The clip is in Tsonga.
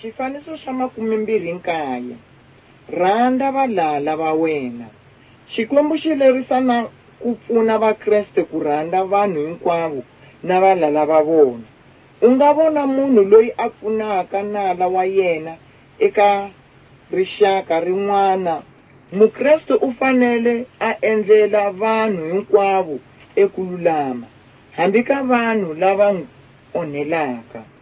Xifaniso xa 29 rhanda valala va wena. Xikwembu xi lerisa na ku pfuna vakreste ku rhanda vanhu hinkwavo na valala va vona. U nga vona munhu loyi a pfunaka nala wa yena eka rixaka rin'wana. Mukreste u fanele a endlela vanhu hinkwavo eku lulama, hambi ka vanhu lava onhelaka.